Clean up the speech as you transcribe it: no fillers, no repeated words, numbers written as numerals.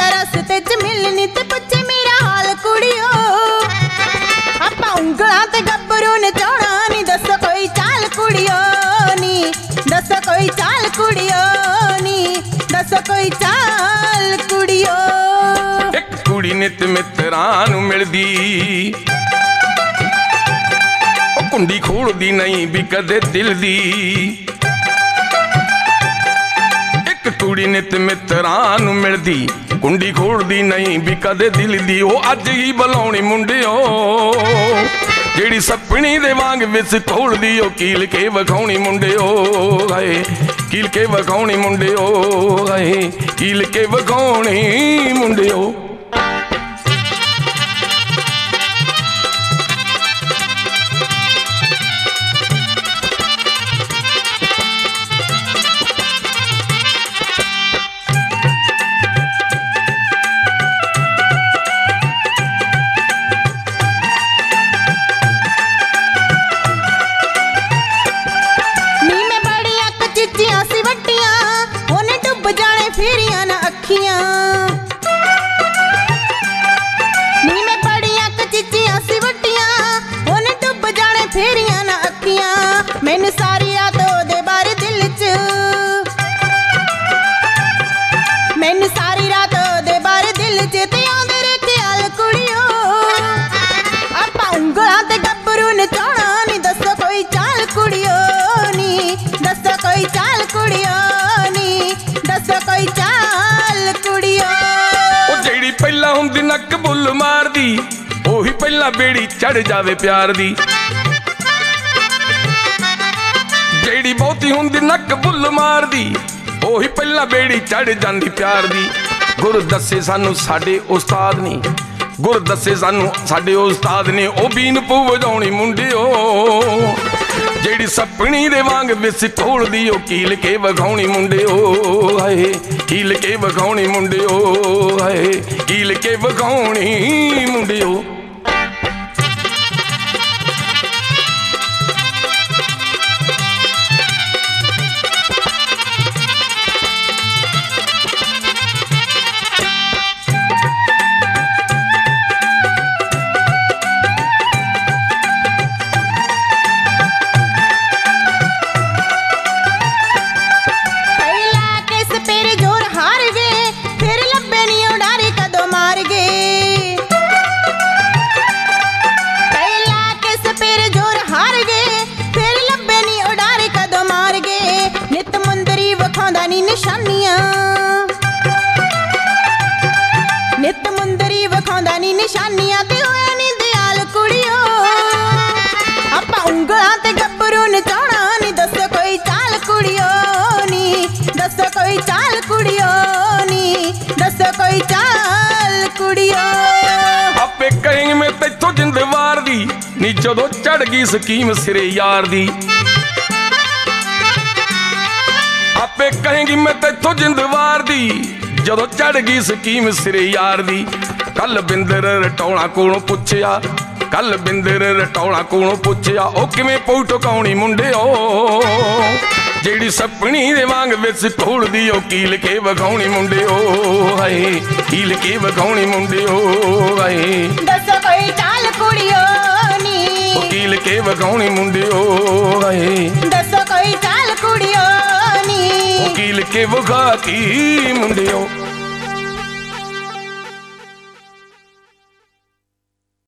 मिलदा रस्ते च मिलनी ते पुछे मेरा हाल कुड़ियो आपां उंगलां ते गब्बरू ने चौड़ा नी दसो कोई चाल कुड़ियो नी दसो कोई चाल कुड़ियो नी दसो कोई चाल कुड़ियो। एक कुड़ी नित मित्रां नूं मिलदी ओ कुंडी खोलदी नहीं भी कदे दिल दी। एक कुड़ी नित मित्रां नूं मिलदी कुंडी खोलदी नहीं भी कदे दिल दी। ओ अज ही बुलाउणी मुंडिओ ਜਿਹੜੀ ਸੱਪਣੀ ਦੇ ਵਾਂਗ ਵਿਸ ਖੋਲਦੀ ਓ ਕੀਲ ਕੇ ਵਿਖਾਉਣੀ ਮੁੰਡਿਓ ਹਾਏ ਕੀਲ ਕੇ ਵਿਖਾਉਣੀ ਮੁੰਡਿਓ ਹਾਏ ਕੀਲ ਕੇ ਵਿਖਾਉਣੀ ਮੁੰਡਿਓ। फेरियां ना अखियां नी मैं बड़ियां कचिचियां सी वट्टियां ओने डुब जाने फेरियां ना अखियां। मैनू सारी रात ओदे बारे दिल च मैनू सारी रात ओदे बारे दिल च ते आंदे रे ख्याल कुड़ियो आपां उंगलां ते गब्बरू ने चौड़ा नी दसो कोई चाल कुड़ियो नी दसो कोई चाल कुड़ियो नी दसो कोई चाल कुड़ियो। ओ जेड़ी पहला हुंदी नक बुल मारदी ओही पहला बेड़ी चढ़ जावे प्यार दी। जेड़ी बहुती हुंदी नक बुल मारदी ओही पहला बेड़ी चढ़ जांदी प्यार दी। गुर दसे सानू साडे उस्ताद नी गुर दसे सानू साडे उस्ताद ने ओ बीन पू वजाउणी मुंडिओ ਜਿਹੜੀ ਸੱਪਣੀ ਦੇ ਵਾਂਗ ਵਿਸ ਖੋਲਦੀ ਓ ਕੀਲ ਕੇ ਵਿਖਾਉਣੀ ਮੁੰਡਿਓ ਹਾਏ ਕੀਲ ਕੇ ਵਿਖਾਉਣੀ ਮੁੰਡਿਓ ਹਾਏ ਕੀਲ ਕੇ ਵਿਖਾਉਣੀ ਮੁੰਡਿਓ। नित मुंदरी विखांदा नी निशानियां ते होया नी दयाल कुड़ियो आपां उंगलां ते गब्बरू ने चौड़ा नी दसो कोई चाल कुड़ियो नी दसो कोई चाल कुड़ियो नी दसो कोई चाल कुड़ियो। आपे कहेंगे मैं तैथों जिंद वार दी नी जदों चढ़ गई स्कीम सिरे यार दी। आपे कहेंगी मैं तैथों जिंद वार दी जदों चढ़ गई स्कीम सिरे यार दी। कल बिंदर रटौला कोलों पुछया कल बिंदर रटौला कोलों पुछया ओ किवें पऊ टकाउणी मुंडिओ ਜਿਹੜੀ ਸੱਪਣੀ ਦੇ ਵਾਂਗ ਵਿਸ ਖੋਲਦੀ ਓ ਕੀਲ ਕੇ ਵਿਖਾਉਣੀ ਮੁੰਡਿਓ ਹਾਏ ਕੀਲ ਕੇ ਵਿਖਾਉਣੀ ਮੁੰਡਿਓ ਹਾਏ ਦੱਸੋ ਕੋਈ ਚਾਲ ਕੁੜਿਓ ਨੀ ਓ ਕੀਲ ਕੇ ਵਿਖਾਉਣੀ ਮੁੰਡਿਓ ਹਾਏ ਦੱਸੋ ਕੋਈ ਚਾਲ ਕੁੜਿਓ ਨੀ ਓ ਕੀਲ ਕੇ ਵਿਖਾਤੀ ਮੁੰਡਿਓ।